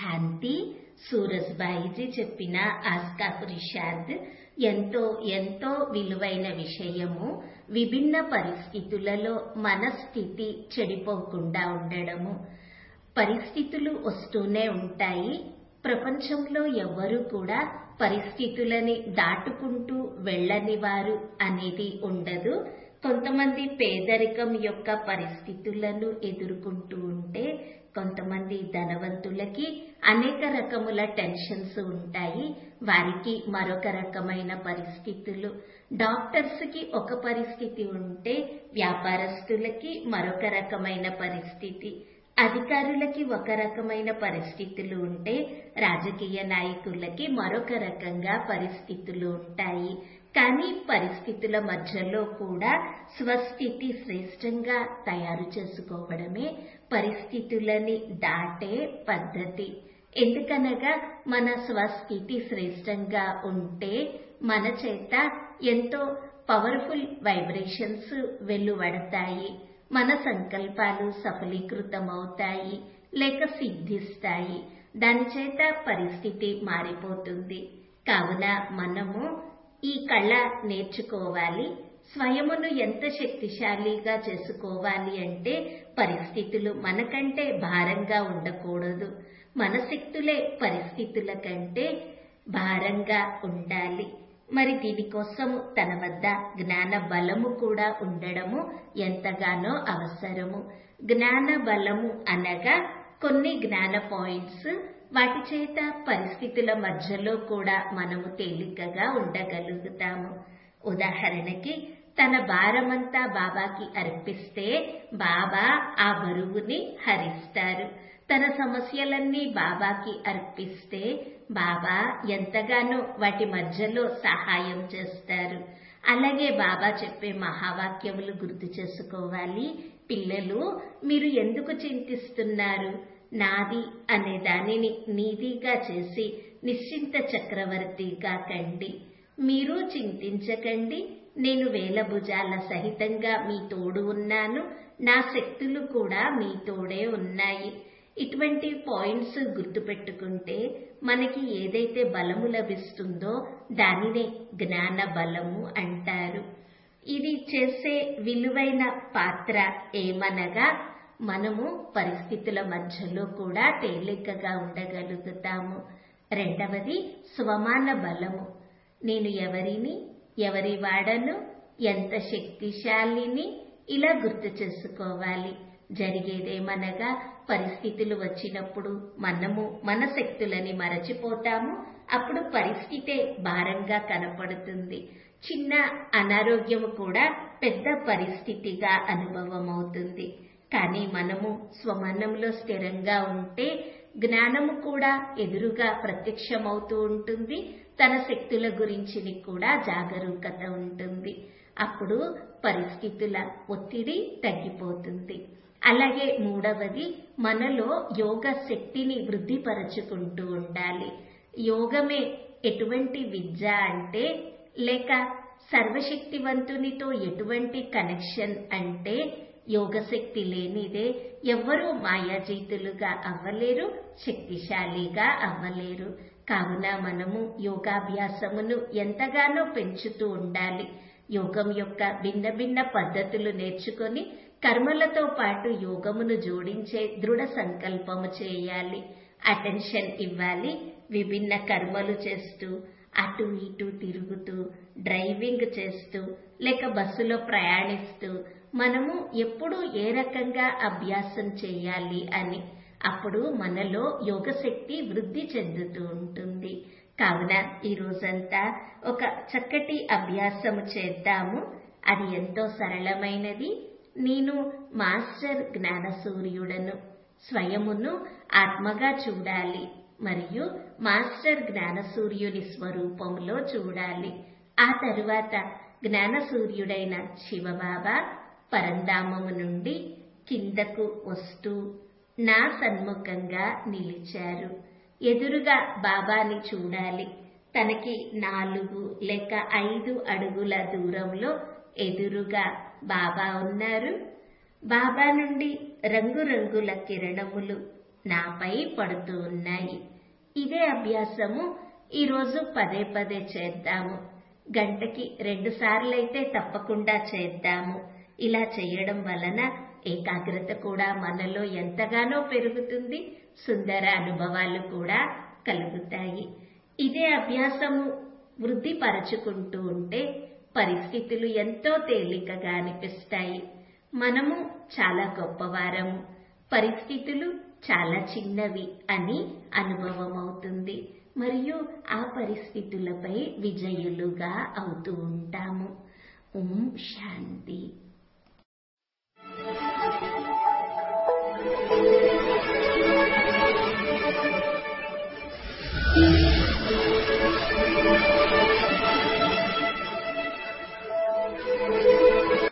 శాంతి. సూరజ్బాయిజీ చెప్పిన ఆస్కా పురుషార్థ్ ఎంతో ఎంతో విలువైన విషయము. విభిన్న పరిస్థితులలో మన స్థితి చెడిపోకుండా ఉండడము. పరిస్థితులు వస్తూనే ఉంటాయి. ప్రపంచంలో ఎవ్వరూ కూడా పరిస్థితులని దాటుకుంటూ వెళ్ళని వారు అనేది ఉండదు. కొంతమంది పేదరికం యొక్క పరిస్థితులను ఎదుర్కొంటూ ఉంటే, కొంతమంది ధనవంతులకి అనేక రకముల టెన్షన్స్ ఉంటాయి. వారికి మరొక రకమైన పరిస్థితులు. డాక్టర్స్ కి ఒక పరిస్థితి ఉంటే, వ్యాపారస్తులకి మరొక రకమైన పరిస్థితి. అధికారులకి ఒక రకమైన పరిస్థితులు ఉంటే, రాజకీయ నాయకులకి మరొక రకంగా పరిస్థితులు ఉంటాయి. కానీ పరిస్థితుల మధ్యలో కూడా స్వస్థితి శ్రేష్టంగా తయారు చేసుకోవడమే పరిస్థితులని దాటే పద్ధతి. ఎందుకనగా మన స్వస్థితి శ్రేష్టంగా ఉంటే మన చేత ఎంతో పవర్ఫుల్ వైబ్రేషన్స్ వెలువడతాయి. మన సంకల్పాలు సఫలీకృతమవుతాయి లేక సిద్ధిస్తాయి. దాని చేత పరిస్థితి మారిపోతుంది. కావున మనము ఈ కళ నేర్చుకోవాలి. స్వయమును ఎంత శక్తిశాలిగా చేసుకోవాలి అంటే, పరిస్థితులు మనకంటే భారంగా ఉండకూడదు. మన శక్తులే పరిస్థితుల కంటే భారంగా ఉండాలి. మరి దీనికోసము తన వద్ద జ్ఞాన బలము కూడా ఉండడము ఎంతగానో అవసరము. జ్ఞాన బలము అనగా కొన్ని జ్ఞాన పాయింట్స్, వాటి చేత పరిస్థితుల మధ్యలో కూడా మనము తేలికగా ఉండగలుగుతాము. ఉదాహరణకి, తన భారమంతా బాబాకి అర్పిస్తే బాబా ఆ బరువుని హరిస్తారు. తన సమస్యలన్నీ బాబాకి అర్పిస్తే బాబా ఎంతగానో వాటి మధ్యలో సహాయం చేస్తారు. అలాగే బాబా చెప్పే మహావాక్యములు గుర్తు చేసుకోవాలి. పిల్లలు, మీరు ఎందుకు చింతిస్తున్నారు? నాది అనే దానిని నీదిగా చేసి నిశ్చింత చక్రవర్తిగా కండి. మీరు చింతించకండి. నేను వేల భుజాల సహితంగా మీ తోడు ఉన్నాను. నా శక్తులు కూడా మీ తోడే ఉన్నాయి. ఇటువంటి పాయింట్స్ గుర్తుపెట్టుకుంటే మనకి ఏదైతే బలము లభిస్తుందో దానినే జ్ఞాన బలము అంటారు. ఇది చేసే విలువైన పాత్ర ఏమనగా, మనము పరిస్థితుల మధ్యలో కూడా తేలికగా ఉండగలుగుతాము. రెండవది స్వమాన బలము. నేను ఎవరిని, ఎవరి వాడను, ఎంత శక్తిశాలిని, ఇలా గుర్తు చేసుకోవాలి. జరిగేదేమనగా, పరిస్థితులు వచ్చినప్పుడు మనము మన శక్తులని మరచిపోతాము. అప్పుడు పరిస్థితే భారంగా కనపడుతుంది. చిన్న అనారోగ్యము కూడా పెద్ద పరిస్థితిగా అనుభవం అవుతుంది. కానీ మనము స్వమనంలో స్థిరంగా ఉంటే జ్ఞానము కూడా ఎదురుగా ప్రత్యక్షమవుతూ ఉంటుంది. తన శక్తుల గురించి కూడా జాగరూకత ఉంటుంది. అప్పుడు పరిస్థితుల ఒత్తిడి తగ్గిపోతుంది. అలాగే మూడవది, మనలో యోగ శక్తిని వృద్ధిపరచుకుంటూ ఉండాలి. యోగమే ఎటువంటి విద్య అంటే, లేక సర్వశక్తివంతునితో ఎటువంటి కనెక్షన్ అంటే, యోగశక్తి లేనిదే ఎవ్వరూ మాయాజీతులుగా అవ్వలేరు, శక్తిశాలిగా అవ్వలేరు. కావున మనము యోగాభ్యాసమును ఎంతగానో పెంచుతూ ఉండాలి. యోగం యొక్క భిన్న భిన్న పద్ధతులు నేర్చుకొని కర్మలతో పాటు యోగమును జోడించే దృఢ సంకల్పము చేయాలి. అటెన్షన్ ఇవ్వాలి. విభిన్న కర్మలు చేస్తూ, అటు ఇటు తిరుగుతూ, డ్రైవింగ్ చేస్తూ, లేక బస్సులో ప్రయాణిస్తూ మనము ఎప్పుడు ఏ రకంగా అభ్యాసం చేయాలి అని, అప్పుడు మనలో యోగశక్తి వృద్ధి చెందుతూ ఉంటుంది. కావున ఈ రోజంతా ఒక చక్కటి అభ్యాసము చేద్దాము. అది ఎంతో సరళమైనది. నేను మాస్టర్ జ్ఞాన సూర్యుడను. స్వయమును ఆత్మగా చూడాలి మరియు మాస్టర్ జ్ఞాన సూర్యుని స్వరూపంలో చూడాలి. ఆ తరువాత జ్ఞాన సూర్యుడైన శివబాబా పరంధామము నుండి కిందకు వస్తూ నా సన్ముఖంగా నిలిచారు. ఎదురుగా బాబాని చూడాలి. తనకి 4 లేక 5 అడుగుల దూరంలో ఎదురుగా బాబా ఉన్నారు. బాబా నుండి రంగురంగుల కిరణములు నాపై పడుతూ ఉన్నాయి. ఇదే అభ్యాసము ఈరోజు పదే పదే చేద్దాము. గంటకి 2 సార్లైతే తప్పకుండా చేద్దాము. ఇలా చేయడం వలన ఏకాగ్రత కూడా మనలో ఎంతగానో పెరుగుతుంది, సుందర అనుభవాలు కూడా కలుగుతాయి. ఇదే అభ్యాసము వృద్ధిపరచుకుంటూ ఉంటే పరిస్థితులు ఎంతో తేలికగా అనిపిస్తాయి. మనము చాలా గొప్పవారము, పరిస్థితులు చాలా చిన్నవి అని అనుభవం అవుతుంది. మరియు ఆ పరిస్థితులపై విజయులుగా అవుతూ ఉంటాము. ఓం శాంతి. Thank you.